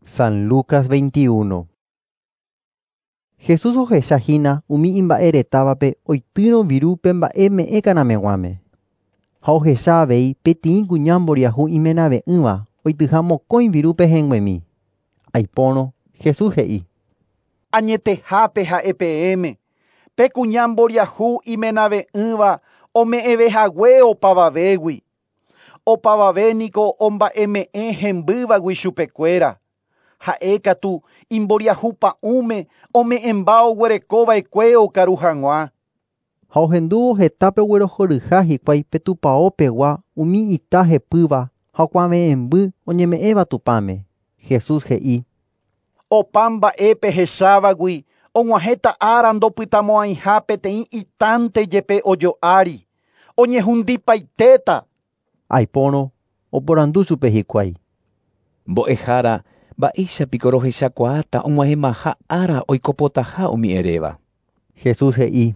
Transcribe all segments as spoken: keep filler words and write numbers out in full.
San Lucas veintiuno. Jesús ohechahína umi imba'e retávape oitýro virúpe mba'e me'ẽ kanameguáme. Ha ohecha avei peteĩ kuña mboriahu imenave'ỹva oityha mokõi virúpe hẽnguemi. Aipórõ, Jesús he'i: Añetehápe ha'e peẽme, pe kuña mboriahu imenave'ỹva ome'ẽvehague opavavégui. Opavavéniko omba'eme'ẽ hembývagui chupekuéra. Ha'e katu imboriahupa'ũme ome'ẽmba oguerekova'ekue okaru hag̃ua. Ha ohendúvo hetápe oguerohoryha hikuái pe tupaópegua umi ita hepýva ha okuaave'ẽmby oñeme'ẽva tupáme. Jesús he'i: Opa mba'e pehechávagui og̃uahẽta ára ndopytamo'ãiha peteĩ itánte jepe ojoári. Oñehundipaitéta. Aipórõ, oporandu chupe hikuái: Mbo'ehára mba'éichapiko rohechakuaáta og̃uahẽmaha ára oikopotaha umi eréva. Jesús he'i: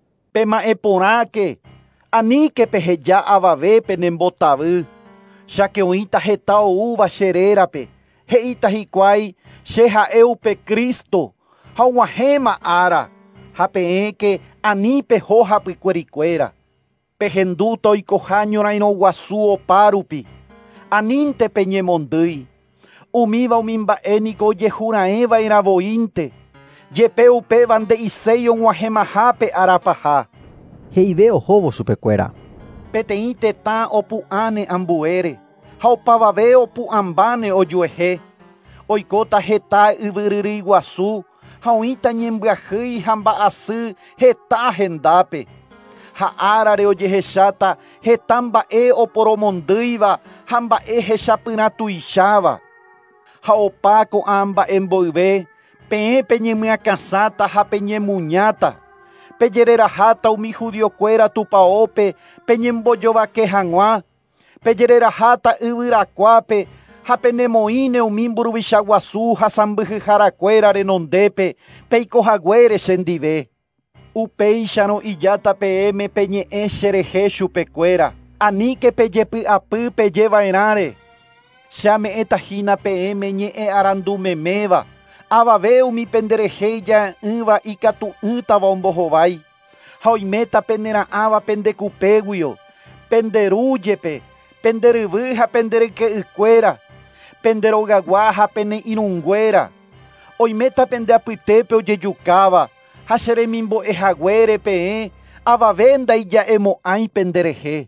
Pema'ẽporãke, aníke peheja avavépe ne mbotavy. Cháke oĩta heta oúva che rérape, he'íta hikuái che ha'e upe Cristo, ha og̃uahẽma ára, ha peẽke ani peho hapykuerikuéra. Pehendúta oikoha ñorairõ guasu opa rupi, anínte peñemondýi. Umíva umi mba'éniko ojehura'ẽvairavoínte, jepe upéva nde'isei og̃uahẽmahápe arapaha. He'ive ohóvo chupekuéra. Peteĩ tetã opu'ãne ambuére, ha opavave opu'ãmbáne ojuehe. Oikóta heta yvyryry guasu, ha oĩta ñembyahýi ha mba'asy heta hendápe. Ha árare ojehecháta heta mba'e oporomondýiva ha mba'e hechapyrã tuicháva. Ha opa ko'ã mba'e mboyve, peẽ peñemyakãsáta ha peñemuñáta. Pejereraháta umi judiokuéra tupaópe peñembojovake hag̃ua. Pejereraháta yvyrakuápe ha penemoĩne umi mburuvicha guasu ha sãmbyhyharakuéra renondépe peikohaguére chendive. Upéicharõ ijáta peẽme peñe'ẽ cherehe chupekuéra. Aníke pejepy'apy pejeva'erãre. Che ame'ẽtahína peẽme ñe'ẽ arandumeméva. Avave umi penderehe ija'ỹva ikatu'ỹtava ombohovái. Ha oiméta pendera'ãva pendekupéguio, penderújepe, penderyvy ha pendereke'ykuéra, penderogagua ha pene'irũnguéra. Oiméta pendeapytépe ojejukáva, ha che remimbo'ehaguére peẽ avave ndaija'emo'ãi penderehe.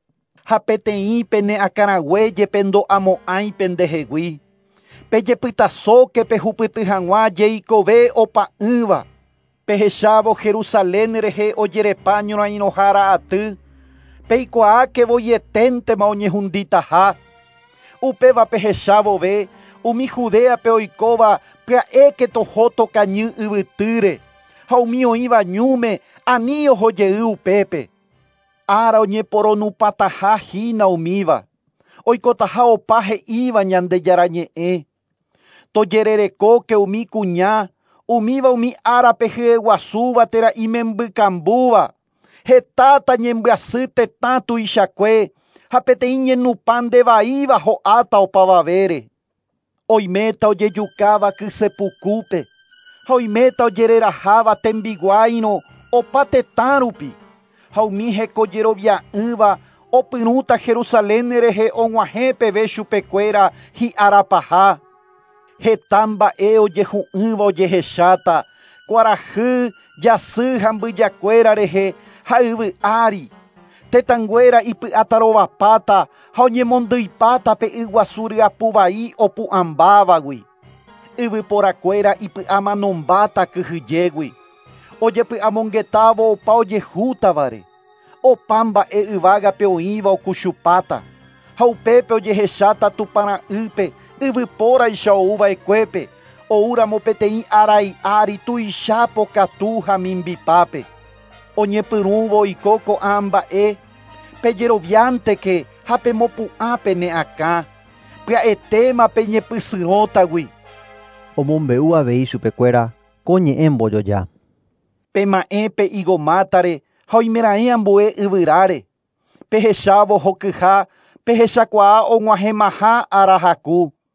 Ha peteĩ pene akãraguéje pendo'amo'ãi pendehegui. Pejepytasóke pehupyty hag̃ua jeikove opa'ỹva. Pehechávo Jerusalén rehe ojerepa ñorairõhára aty. Peikuaákevo ieténtema oñehunditaha. Upéva pehechávove umi Judéape oikóva pya'éke toho tokañy yvytýre. Ha umi oĩva ñúme ani ohojey upépe. Ára oñeporonupãtaha hína umíva. Oikotaha opa he'íva Ñandejarañe'ẽ. Tojererekóke umi kuña, umíva umi árape hyeguasúva térã imembykambúva. Hetáta ñembyasy tetã tuichakue ha peteĩ ñenupã ndevaíva ho'áta opavavére. Oiméta ojejukáva kysepukúpe, ha oiméta ojereraháva tembiguáirõ opa tetã rupi. Ha umi hekojerovia'ỹva opyrũta Jerusalén rehe og̃uahẽ peve chupekuéra hi'arapaha. Heta mba'e ojehu'ỹva ojehecháta, kuarahy, jasy ha mbyjakuéra rehe ha yvy ári. Tetãnguéra ipy'áta rovapáta ha oñemondýipáta pe y guasu ryapu vai opu'ãmbávagui. Yvyporakuéra ipy'amanombáta kyhyjégui. Ojepy'amongetávo opa ojehútavare. Opa mba'e yvágape oĩva okuchupáta. Ha upépe ojehecháta tupara'ýpe yvypóraicha ouva'ekuépe, oúramo peteĩ arai ári tuichápo katu ha mimbipápe. Oñepyrũvo oiko ko'ã mba'e pejeroviánteke ha pemopu'ã pene akã. Pya'etéma peñepysyrótagui. Omombe'u avei chupekuéra ko ñe'ẽ mbojoja. Pema'ẽ pe igomátare ha oimeraẽ ambue yvyráre. Pehechávo hokyha pehechakuaa og̃uahẽmaha ára haku.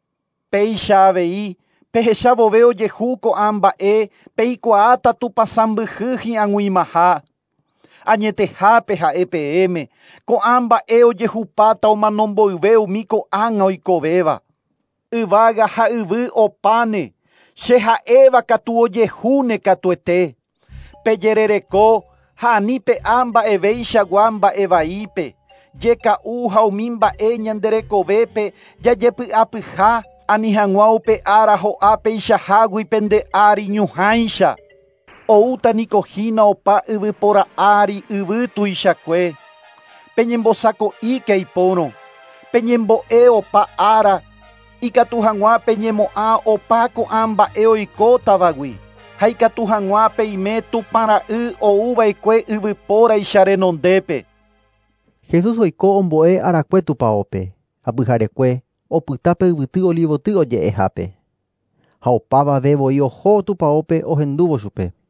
Péicha avei, pehecha vove ojehu ko'ã mba'e peikuaáta tupãsãmbyhy hi'ag̃uimaha. Añetehápe ha'e peẽme, ko'ã mba'e ojehupáta omanomboyve umi ko'ág̃a oikovéva. Yvága ha yvy opáne, che ha'éva katu ojehúne katuete. Pejerereko ha ani pe'a mba'evéichagua mba'evaípe, jeka'u ha umi mba'e ñanderekovépe jajepy'apyha ani hag̃ua upe ára ho'a peichahágui pende ári ñuhãicha. Oútaniko hína opa yvypóra ári yvy tuichakue. Peñembosako'íke aipórõ, peñembo'e opa ára, ikatu hag̃ua peñemo'ã opa ko'ã mba'e oikótavagui, ha ikatu hag̃ua peime tupara'y ouva'ekue yvypóra icharenondépe. Jesús oiko ombo'e arakue tupãópe, apyharekue, opyta pe yvyty olivoty oje'ehápe. Ha opavave voi oho tupãópe ohendúvo chupe.